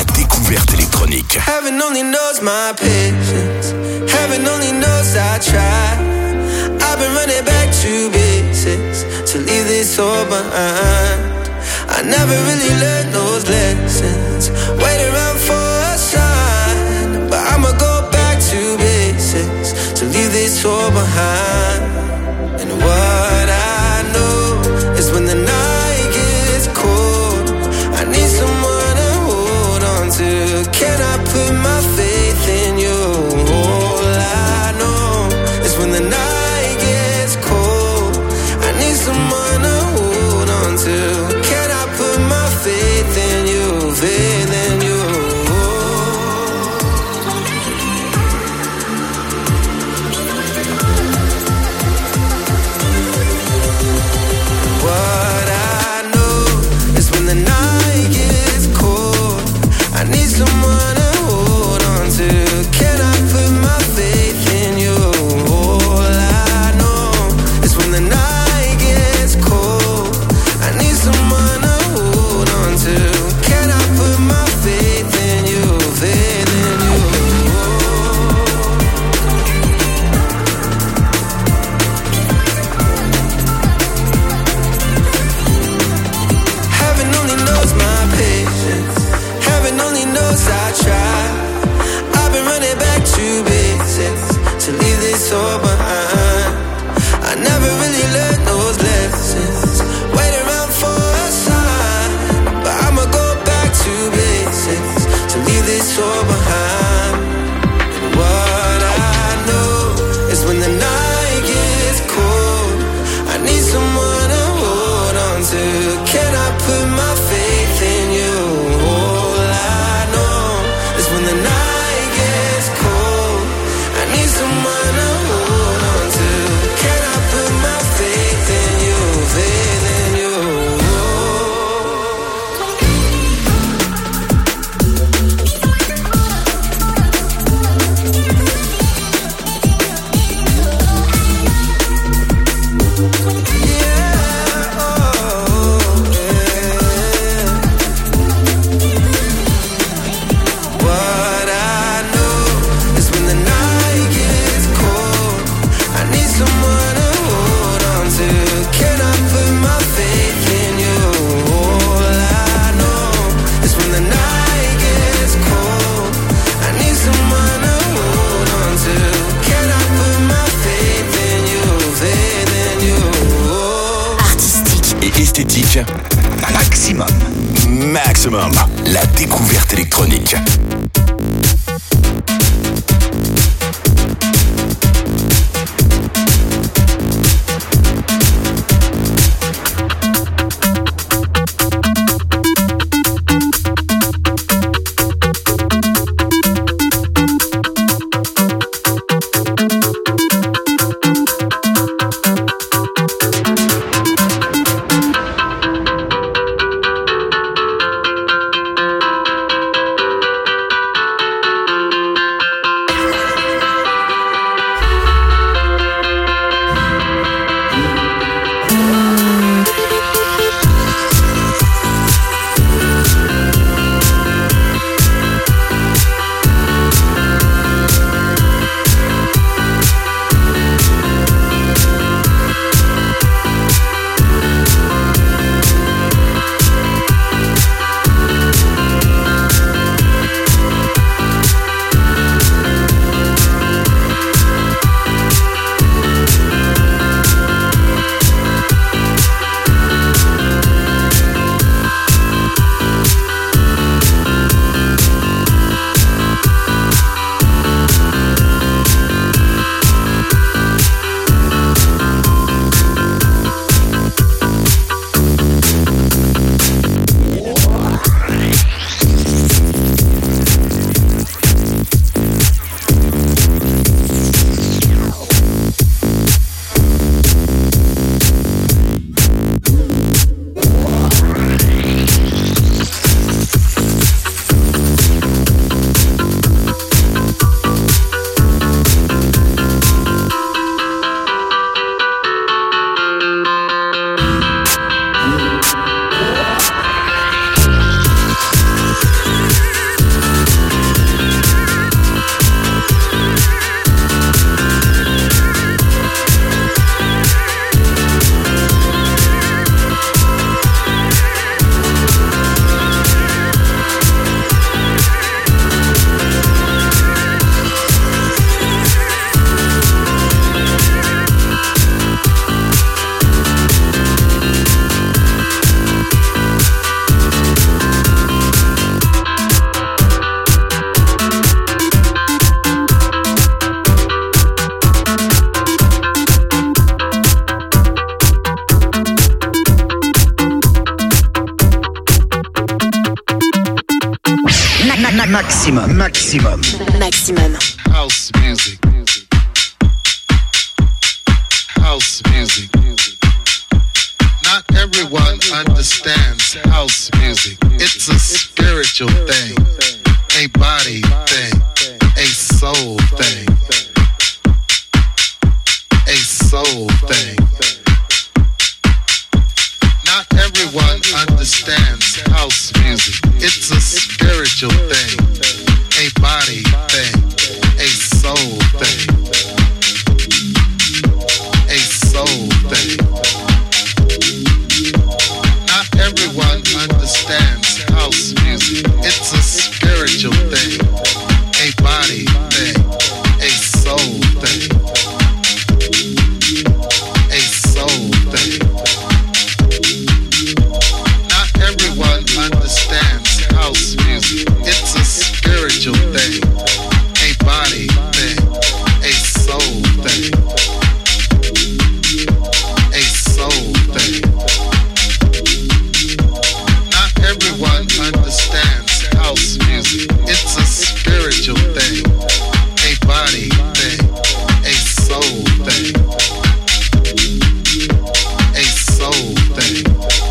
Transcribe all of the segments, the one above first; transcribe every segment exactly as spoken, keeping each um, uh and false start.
découverte électronique. Heaven only knows my patience. Heaven only knows I try. I've been running back to basics to leave this all behind. I never really learned those lessons. Wait around for a sign, but I'ma go back to basics to leave this all behind. And what I know is when the night gets cold, I need someone to hold on to. Can I put my faith in you? All I know is when the night gets cold, I need someone to hold on to. Can I put my faith in you, faith in you? What I know is when the night gets cold, I need someone to hold on to. Can I put my faith in you? All I know is when the night gets cold, I need someone to hold on to. Can I put my faith in you, faith in you? Heaven only knows my patience. Heaven only knows I try. I've been running back to basics to leave this all behind. I never really learned those lessons. Wait around for a sign, but I'ma go back to basics to leave this all behind. And what I know is when the night gets cold, I need someone to hold on to. Can I put my faith in you? All I know is when the night gets cold, I need someone to hold on to. Can I put my faith in you, faith in you? Yeah, oh, yeah. What I know is when the night gets cold, I need someone to hold on to. Can I put my faith in you? All I know is when the night gets cold, I need someone to hold on to. Can I put my faith in you, faith in you? Artistique et esthétique. Maximum. Maximum. La découverte électronique. Maximum, maximum. Maximum. House music. House music. Not everyone understands house music. It's a spiritual thing, a body thing, a soul thing, a soul thing. Not everyone understands house music. It's a spiritual thing, a body thing, a soul thing, a soul thing. Not everyone understands house music. It's a spiritual thing, a body thing, a soul thing, a soul thing. Not everyone understands house music. It's a spiritual thing, a body thing, a soul thing, a soul thing. Not everyone understands house music. It's a spiritual thing, a body thing, a soul thing, a soul thing.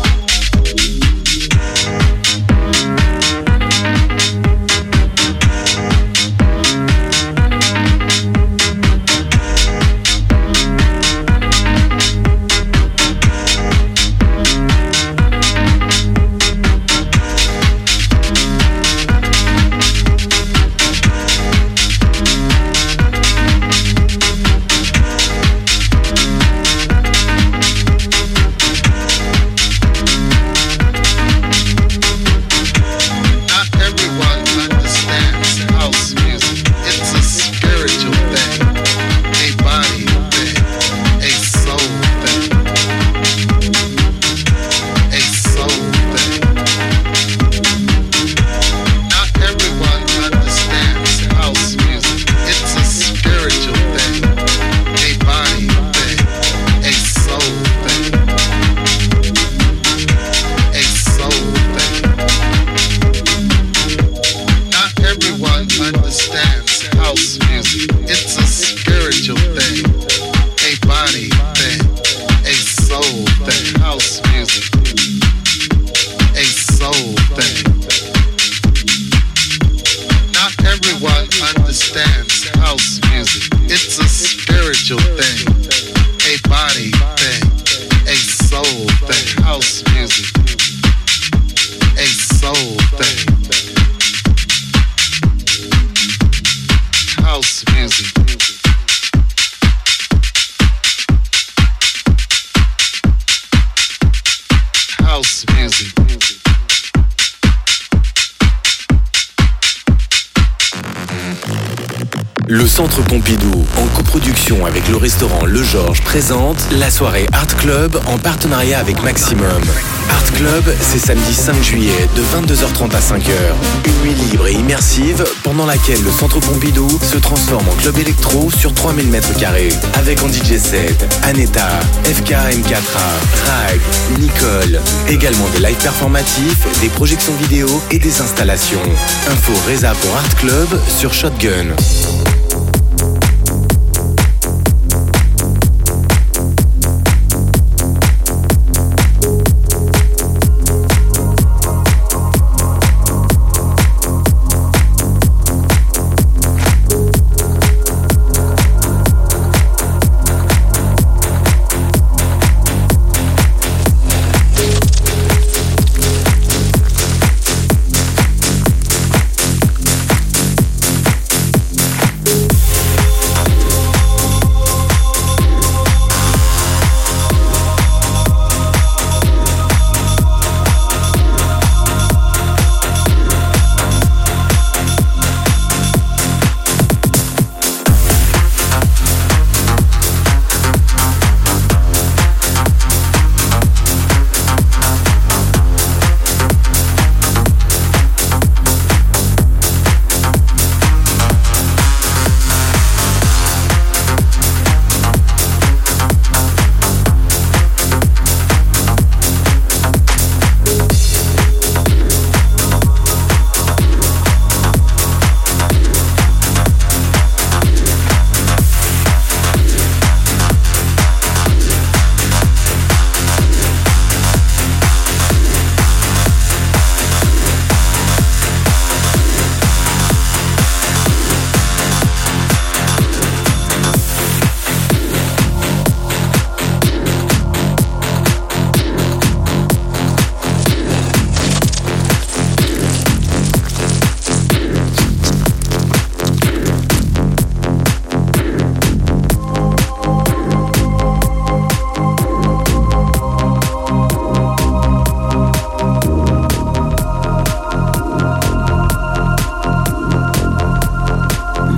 Le Centre Pompidou, en coproduction avec le restaurant Le Georges, présente la soirée Art Club en partenariat avec Maximum. Art Club, c'est samedi cinq juillet de vingt-deux heures trente à cinq heures. Une nuit libre et immersive pendant laquelle le Centre Pompidou se transforme en club électro sur trois mille mètres carrés. Avec en D J set, Aneta, F K M quatre A, Rag, Nicole. Également des lives performatifs, des projections vidéo et des installations. Info résa pour Art Club sur Shotgun.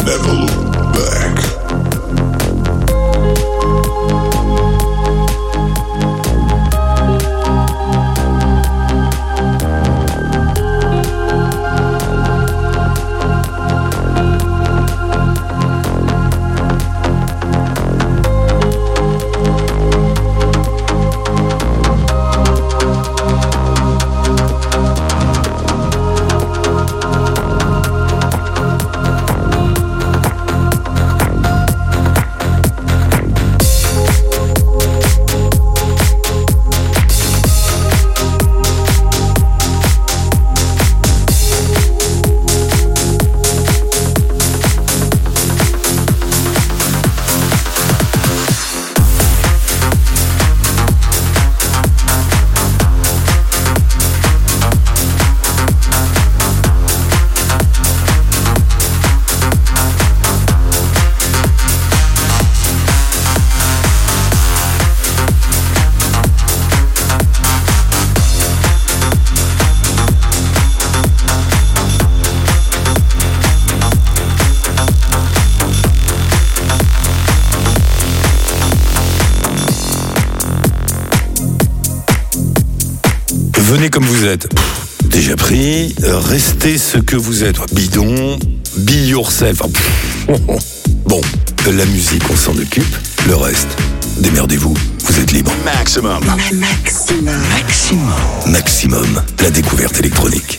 never look back. Venez comme vous êtes. Déjà pris, restez ce que vous êtes. Bidon, be yourself. Bon, la musique, on s'en occupe. Le reste, démerdez-vous, vous êtes libre. Maximum. Maximum. Maximum. Maximum, la découverte électronique.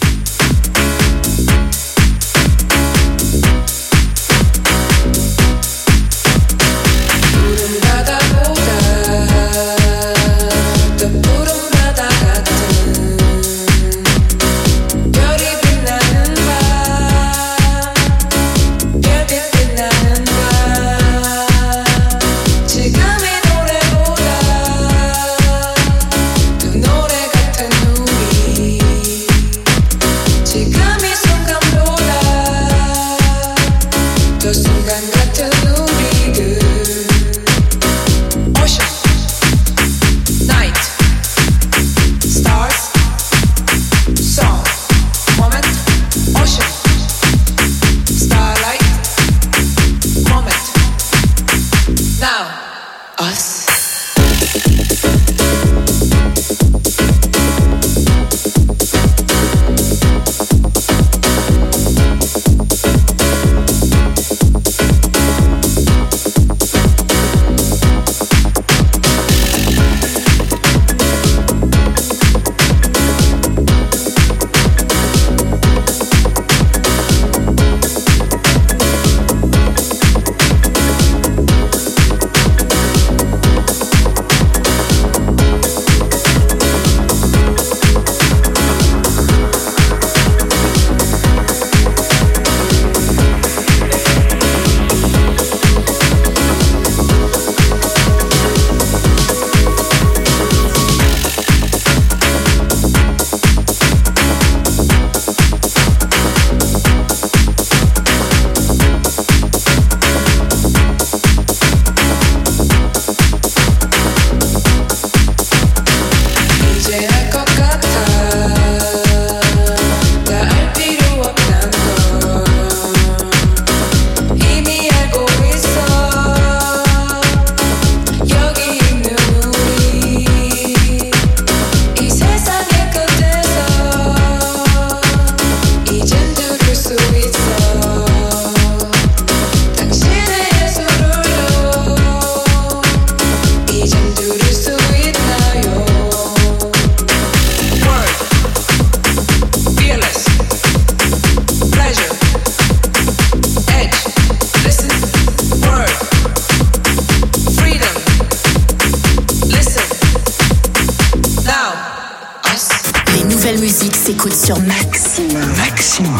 Écoute sur Maximum. Maximum,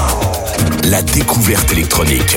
la découverte électronique.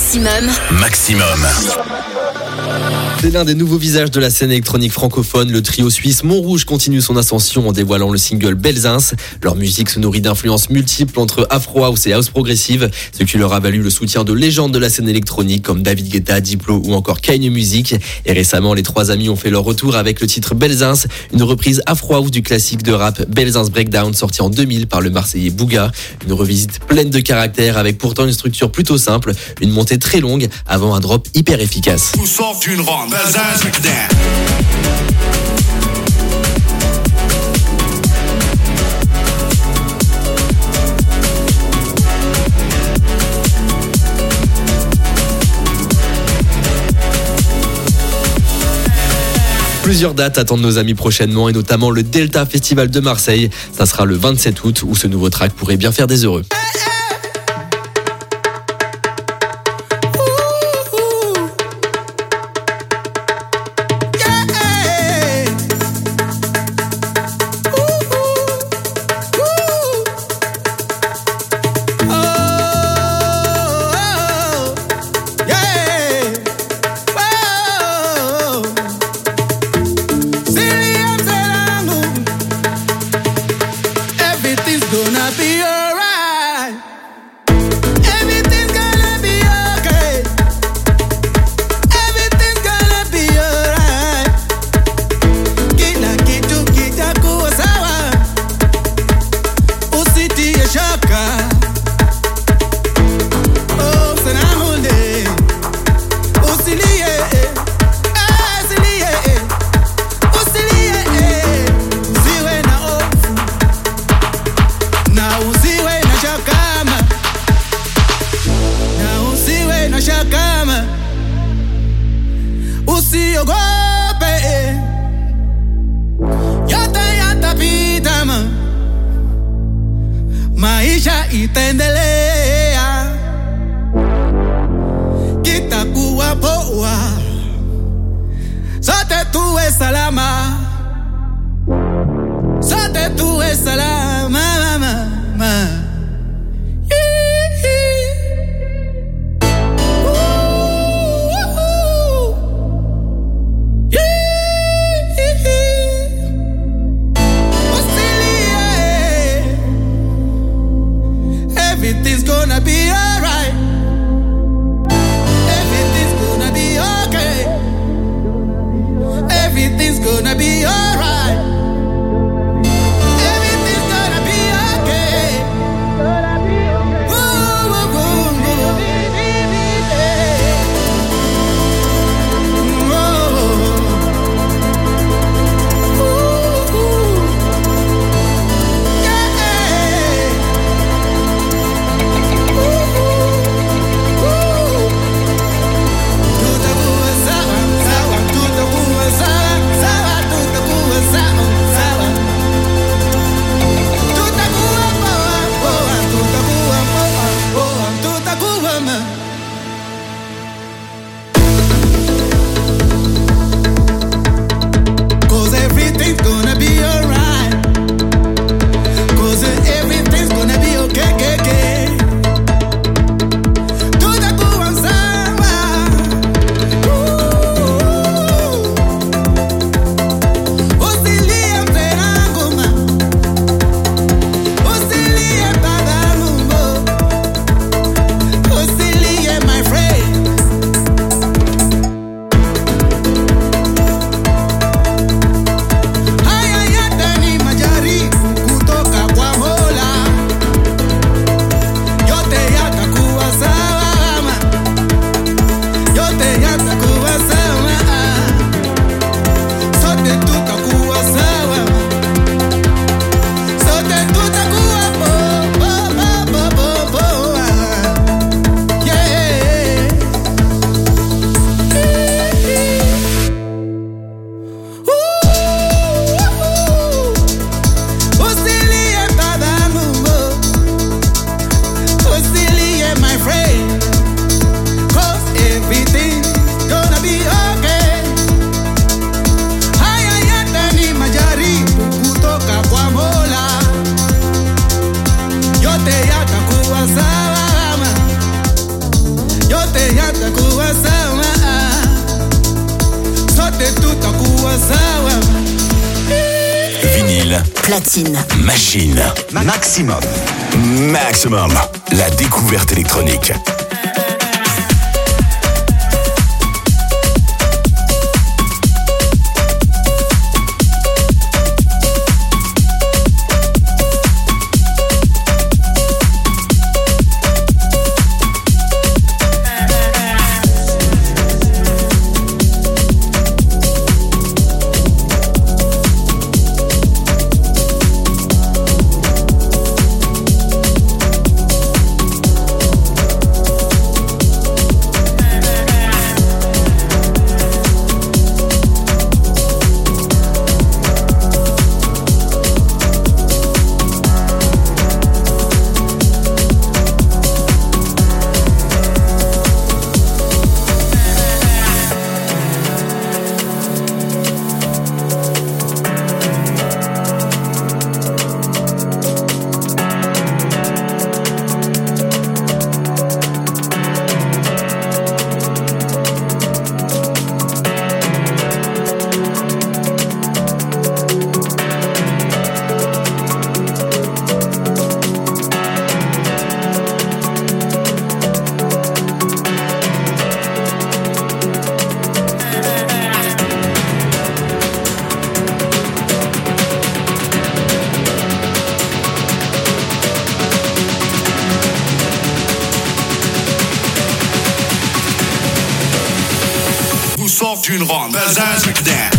Maximum. Maximum. C'est l'un des nouveaux visages de la scène électronique francophone. Le trio suisse Montrouge continue son ascension en dévoilant le single Belzins. Leur musique se nourrit d'influences multiples entre Afro House et House Progressive, ce qui leur a valu le soutien de légendes de la scène électronique comme David Guetta, Diplo ou encore Kanye Music. Et récemment, les trois amis ont fait leur retour avec le titre Belzins, une reprise Afro House du classique de rap Belzins Breakdown sorti en deux mille par le Marseillais Bouga. Une revisite pleine de caractère avec pourtant une structure plutôt simple, une montée très longue avant un drop hyper efficace. Tout sort d'une ronde. Plusieurs dates attendent nos amis prochainement et notamment le Delta Festival de Marseille. Ça sera le vingt-sept août où ce nouveau track pourrait bien faire des heureux. Maisha itaendelea, kitakuwa poa, sote tuwe salama, sote tuwe salama, mama. Everything's gonna be alright. Everything's gonna be okay. Everything's gonna be alright. Everything's gonna be platine. Machine. Maximum. Maximum. La découverte électronique. Une ronde, bazaz, we can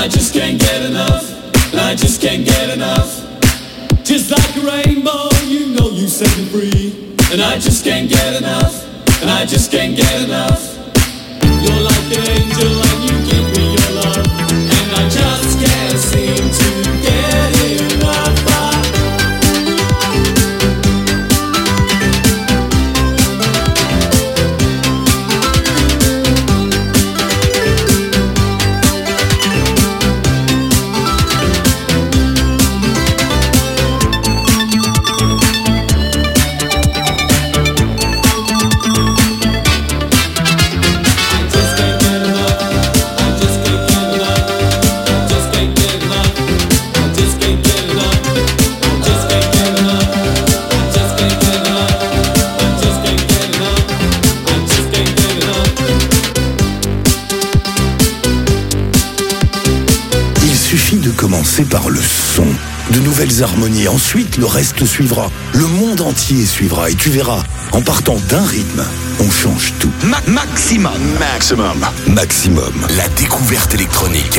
I just can't get enough, and I just can't get enough. Just like a rainbow, you know you set me free. And I just can't get enough, and I just can't get enough. You're like an angel and you give me your love, and I just can't seem to get enough. Commencer par le son, de nouvelles harmonies, ensuite le reste suivra. Le monde entier suivra et tu verras, en partant d'un rythme, on change tout. Ma- maximum. Maximum. Maximum. La découverte électronique.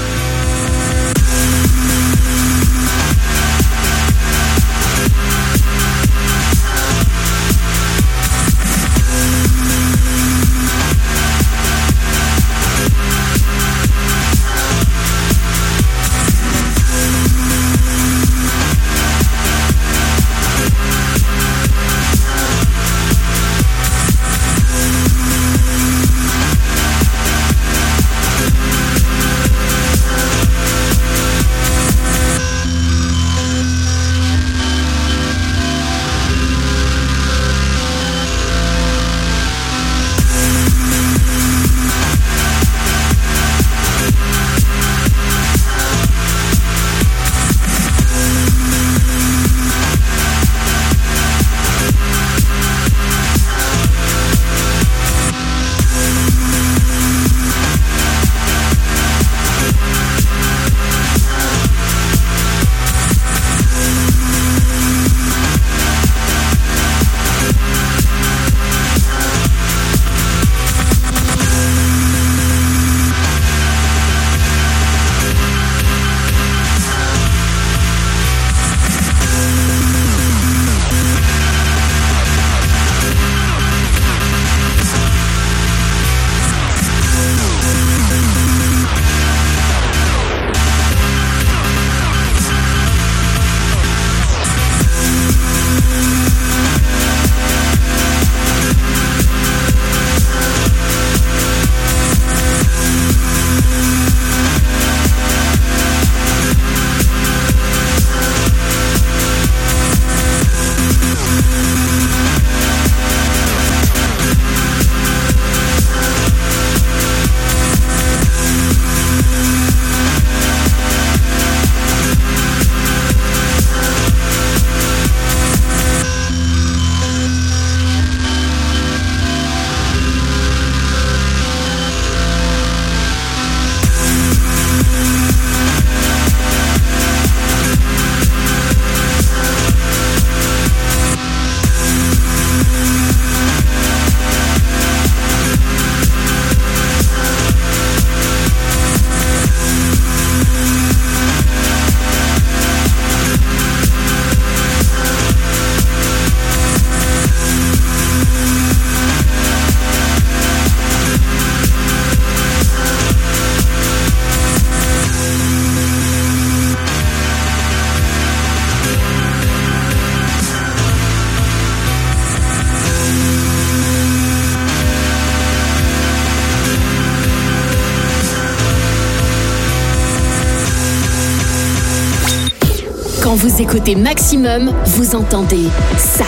Quand vous écoutez Maximum, vous entendez ça.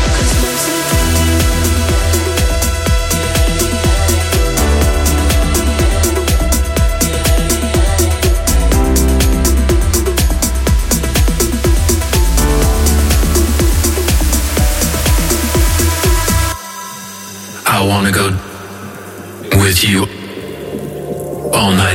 I wanna go with you all night.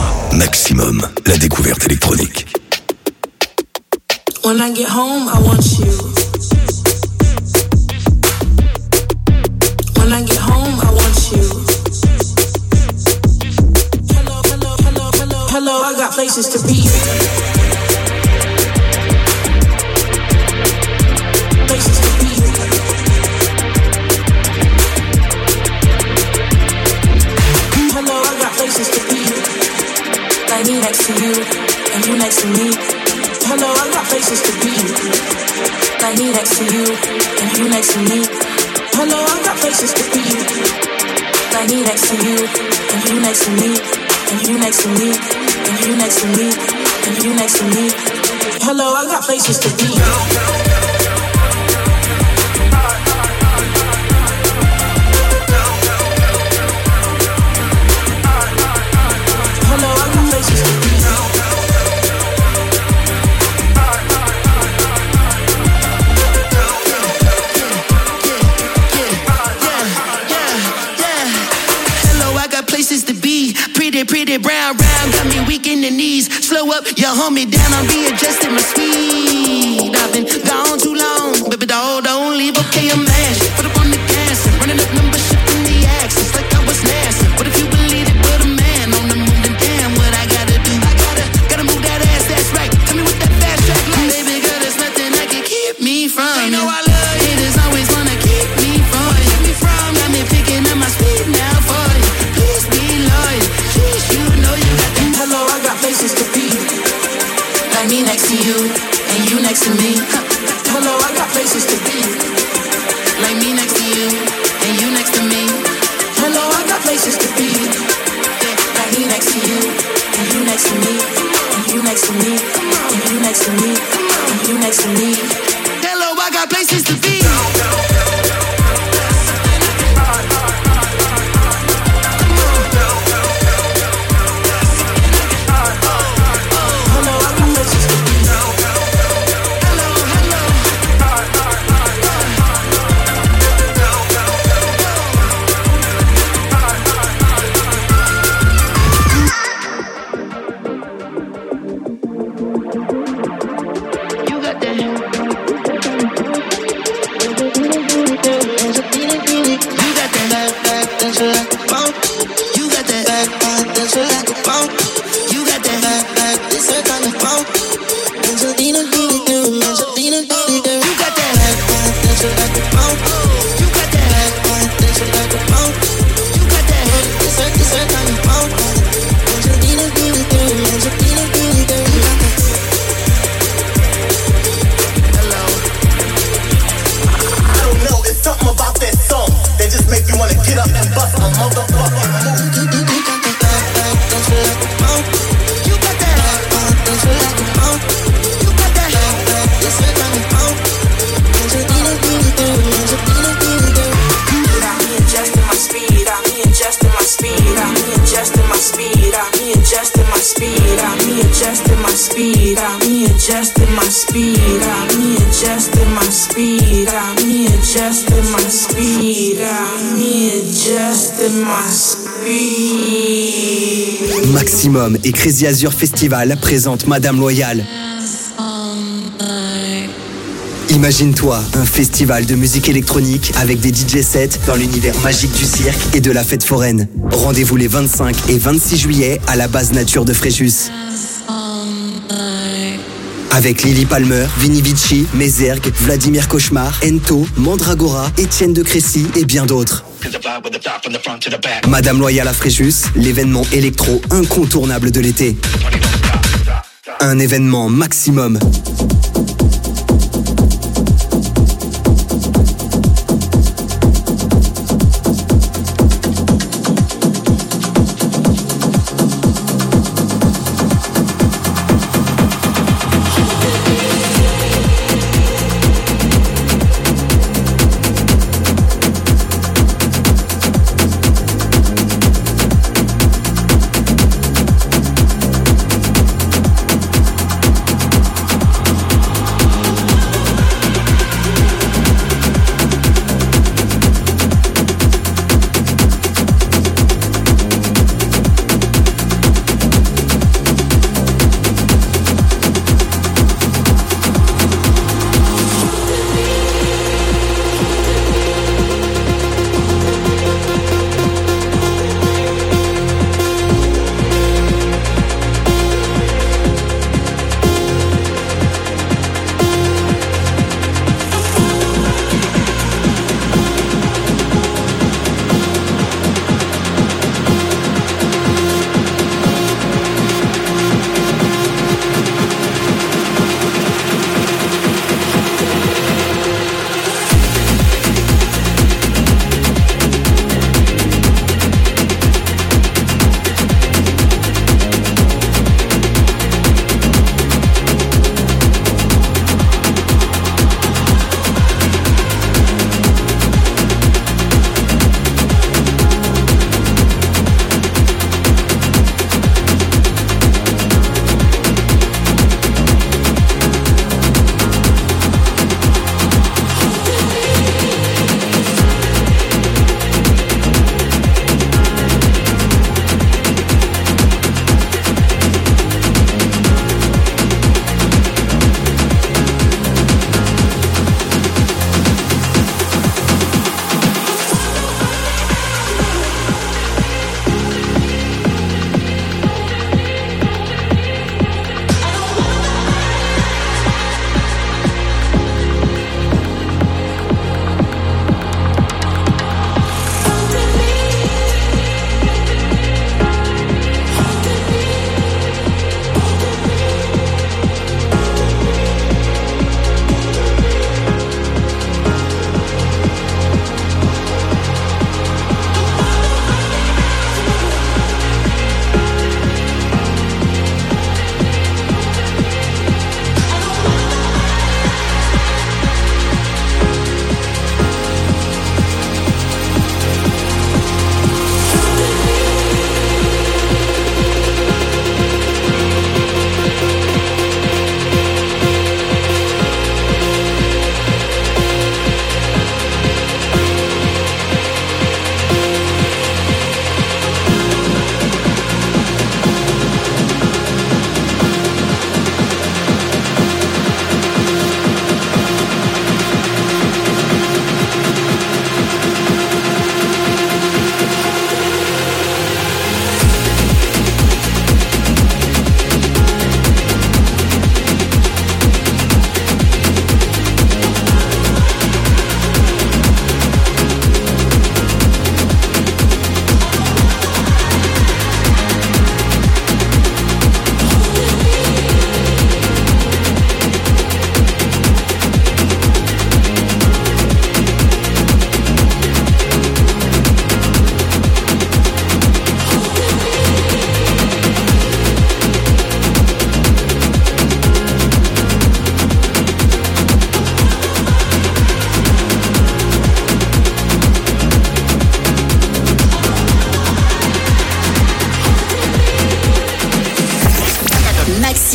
Maximum, la découverte électronique. When I get home, I want you. When I get home, I want you. Hello, hello, hello, hello, hello, I got places to be. Places to be. Hello, I got places to be. Like me next to you, and you next to me. Hello, I got places to be. Like me next to you, and you next to me. Hello, I got places to be. Like me next to you, and you next to me, and you next to me, and you next to me, and you next to me. Hello, I got places to be. Hello, I got places to be. Pretty, pretty brown, round, got me weak in the knees. Slow up, you hold me down, I'm readjusting my speed. I've been gone too long, baby doll, don't leave, okay, I'm mashing. Put up on the gas and running up numbers, shifting the axis like I was NASA. What if you believe it, but a man on the moon, then damn, what I gotta do? I gotta, gotta move that ass, that's right. Tell me what that fast track like. Baby girl, there's nothing that can keep me from you. Know I love you. Haters always wanna keep me from you. Keep me from, got me picking up my speed now for you. Please be loyal. Hello, I got places to be. Like me next to you, and you next to me. Hello, I got places to be. Like me next to you, and you next to me. Hello, I got places to be. Like me next to you, and you next to me, and you next to me, and you next to me, and you next to me. Hello, I got places to be. Maximum et Crazy Azure Festival présentent Madame Loyal. Imagine-toi un festival de musique électronique avec des D J sets dans l'univers magique du cirque et de la fête foraine. Rendez-vous les vingt-cinq et vingt-six juillet à la base nature de Fréjus. Avec Lily Palmer, Vinny Vici, Mézergue, Vladimir Cauchemar, Ento, Mandragora, Étienne de Crécy et bien d'autres. Madame Loyal à Fréjus, l'événement électro incontournable de l'été. Un événement maximum.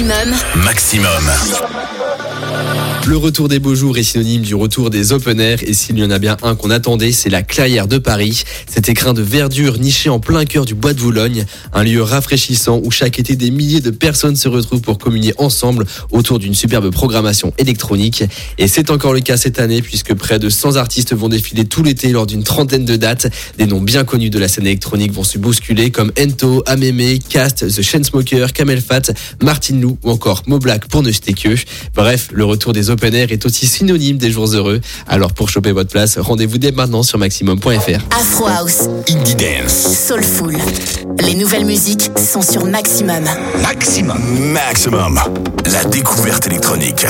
Maximum. Maximum. Le retour des beaux jours est synonyme du retour des open air, et s'il y en a bien un qu'on attendait, c'est la Clairière de Paris. Cet écrin de verdure niché en plein cœur du bois de Boulogne, un lieu rafraîchissant où chaque été des milliers de personnes se retrouvent pour communier ensemble autour d'une superbe programmation électronique. Et c'est encore le cas cette année, puisque près de cent artistes vont défiler tout l'été lors d'une trentaine de dates. Des noms bien connus de la scène électronique vont se bousculer comme Ento, Amémé, Cast, The Chainsmokers, Kamel Fat, Martin Lou ou encore Mo Black pour ne citer que. Bref, le retour des open air est aussi synonyme des jours heureux. Alors pour choper votre place, rendez-vous dès maintenant sur maximum point f r. Afro House, Indie Dance, Soulful. Les nouvelles musiques sont sur Maximum. Maximum. Maximum. La découverte électronique.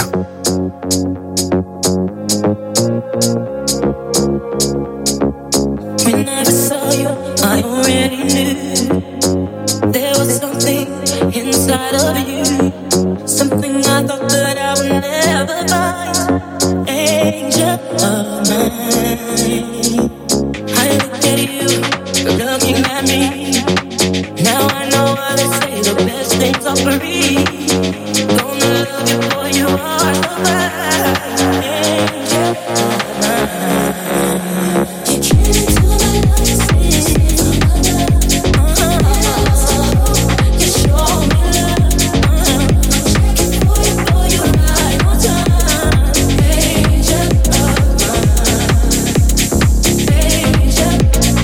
When I saw you, I already knew there was something inside of you, something I thought that I would never find. Angel of mine, I look at you, you're looking at me. Now I know why they say the best things are free. Gonna love you for you are so fine. Angel of mine. You came into my life, you show me love. Checking for you, for you right on time. Angel of mine. Angel.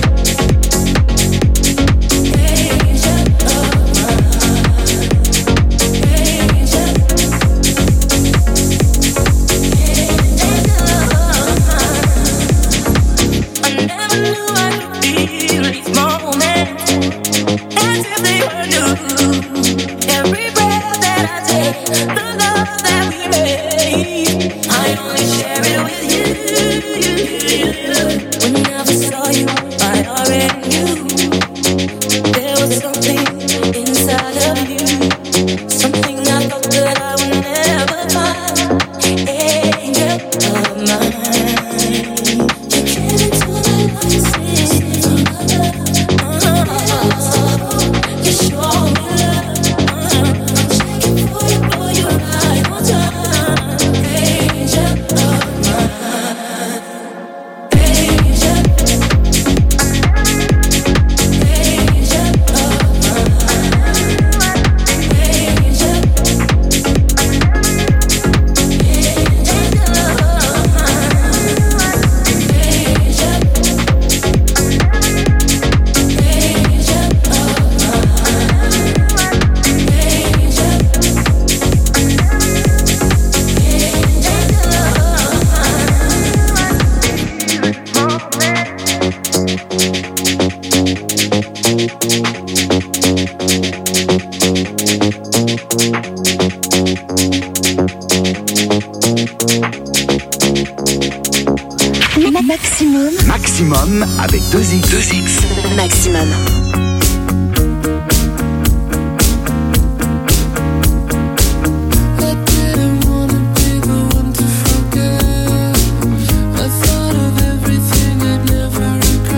Maximum. Maximum avec deux X. deux X. Maximum.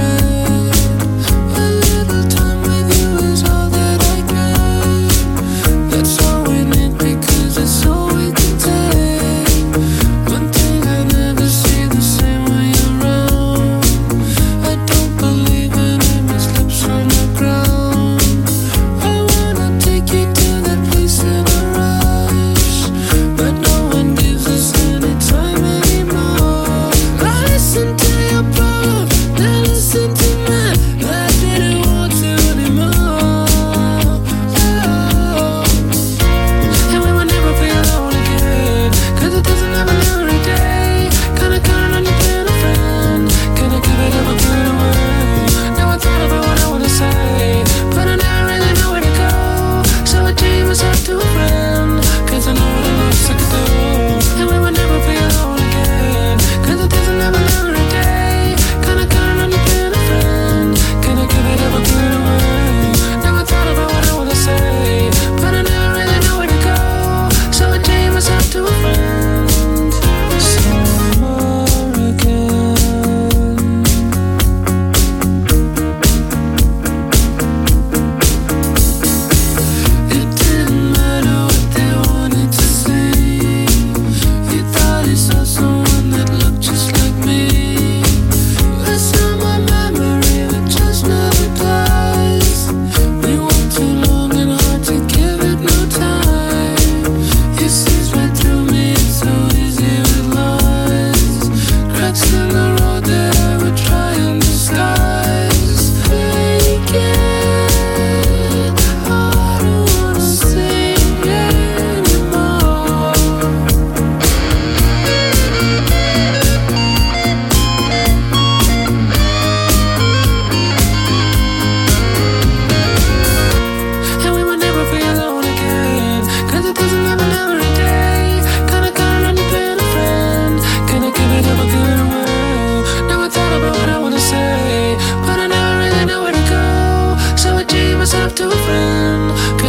A little time with you is all that I get.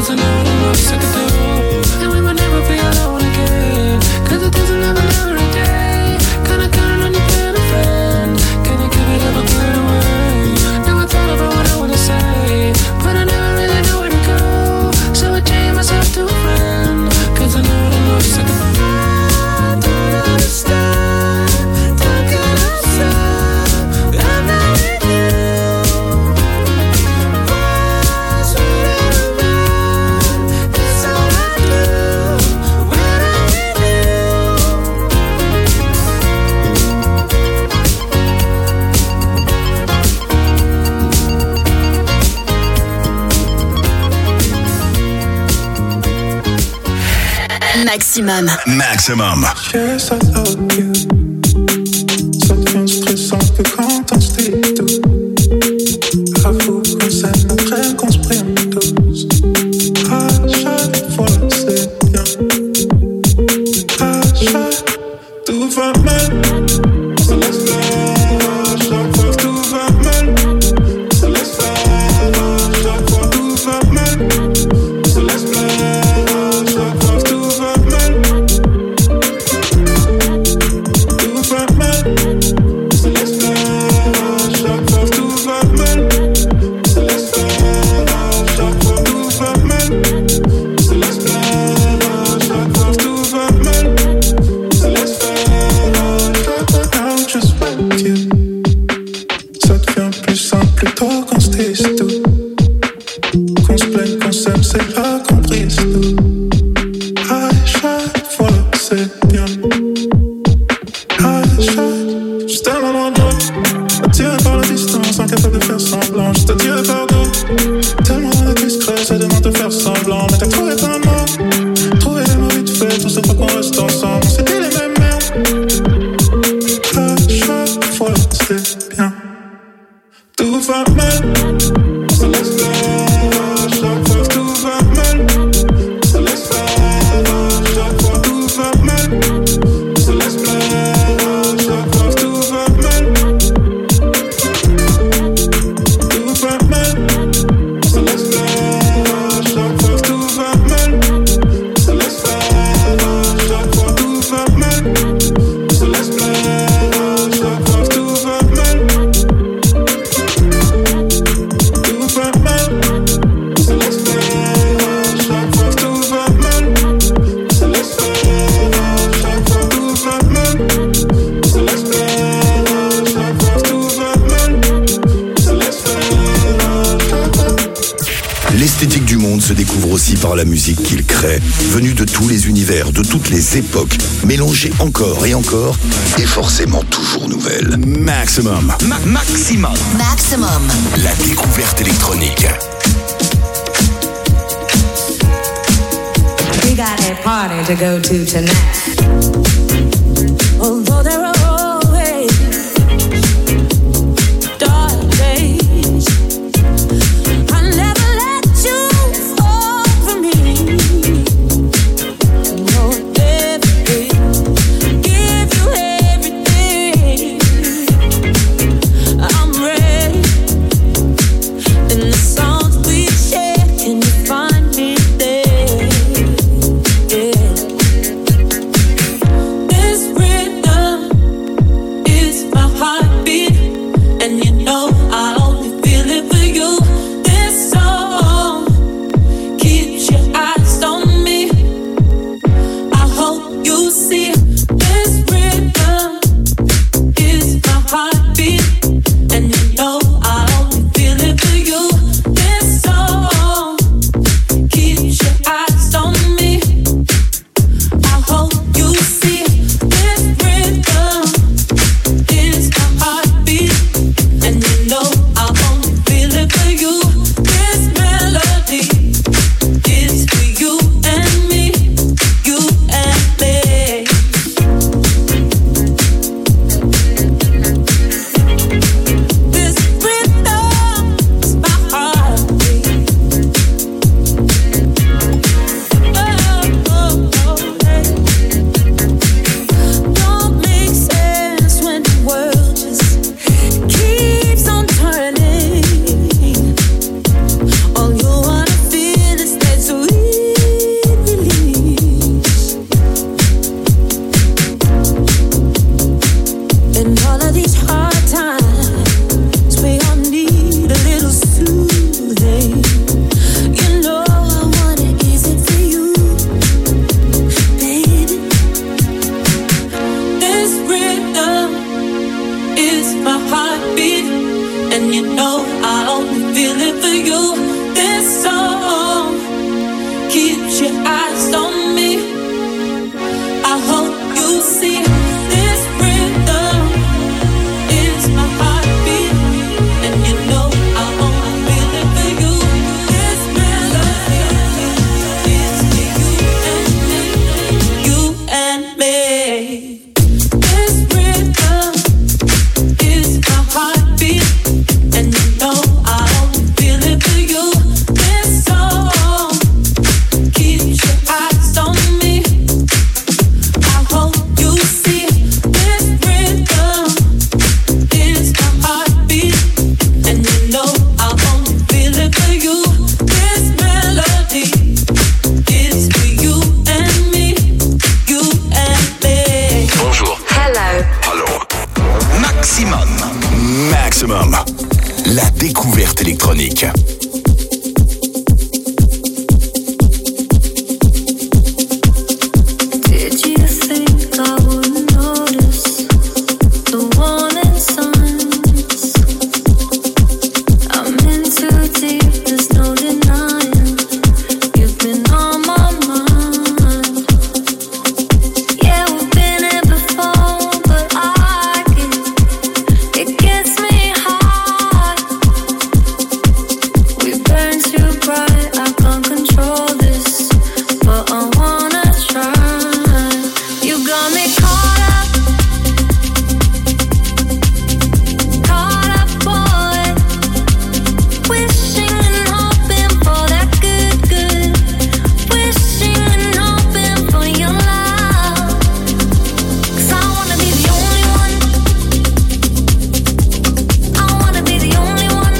Cause I know the most I could do, and we will never be alone again. Cause the things will never learn a day. Kinda count on you being a friend. Can you give it up or give it away? Never thought about what I wanna say, but I never really know where to go. So I changed myself to a friend. Cause I know the most I could do. I don't understand. Don't get upset. I'm not with you. What's whatever man? That's all I do when I'm with you. Maximum. Maximum. Je sais love you. Ça devient stressant que quand on se dit tout. Avoue qu'on s'aime après qu'on se prenne tous. À chaque fois c'est bien. À chaque tout va mal. On se laisse faire. À chaque fois tout va mal. On se laisse faire. À chaque fois tout va mal. On se laisse faire. À chaque fois tout va mal. Tout va mal. On se laisse faire. À chaque fois tout va mal. On se laisse faire. À chaque fois tout va mal. On se laisse faire. À chaque fois tout va mal. On se laisse faire. À chaque fois now just with you. Ça devient plus simple plus tôt qu'on se dise tout. Qu'on se plaigne, qu'on s'aime, c'est pas compris tout. À chaque fois c'est bien. À chaque, juste tellement loin de toi. Attiré par la distance, incapable de faire semblant. Juste attiré par deux. Tellement discret, ça demande de faire semblant. Mais t'as trouvé pas moi. Trouvé les mots vite fait, on sait pas qu'on reste ensemble. C'était les mêmes merdes. À chaque fois c'est bien. Tout va mal. On se laisse faire. À chaque fois tout va mal. On se laisse faire. À chaque fois tout va mal. On se laisse faire. À chaque fois tout va mal. Tout va mal. On se laisse faire. À chaque fois tout va mal. On se laisse faire. À chaque fois tout va mal. On se laisse faire. À chaque fois tout va mal. Tout va mal. On se laisse faire. À chaque fois tout va mal. On se laisse faire. À chaque fois tout va mal. On se laisse faire. À chaque fois tout va mal. On se laisse faire. À chaque fois. L'esthétique du monde se découvre aussi par la musique qu'il crée, venue de tous les univers, de toutes les époques, mélangée encore et encore, et forcément toujours nouvelle. Maximum. Ma- maximum. Maximum. La découverte électronique. We got a party to go to tonight. Although there are always dark days, I never let you fall for me. No, everything, give you everything. I'm ready. In the songs we share, can you find me there? Yeah. This rhythm la découverte électronique. Did you think I would notice the warning signs? I'm in too deep, there's no denying. You've been on my mind. Yeah, we've been here before, but I get, it gets me high. We burn too bright, I can't control this, but I wanna try. You got me caught up, caught up, boy. Wishing and hoping for that good, good. Wishing and hoping for your love. 'Cause I wanna be the only one. I wanna be the only one.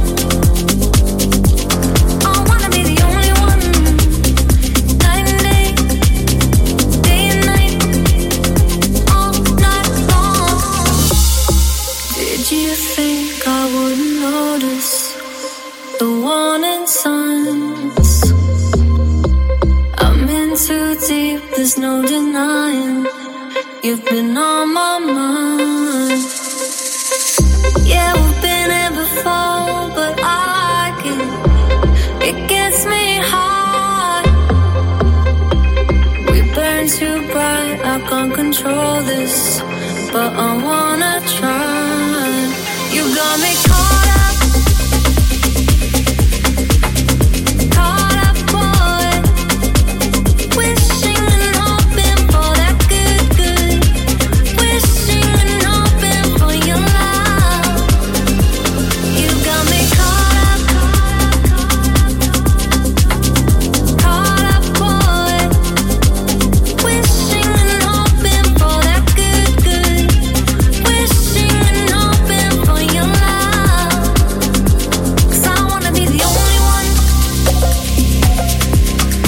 I wanna be the only one. Night and day, day and night, all night long. Did you think I would notice the warning signs? I'm in too deep, there's no denying. You've been on my mind. Yeah, we've been here before, but I get, it gets me high. We burn too bright, I can't control this, but I wanna try. You got me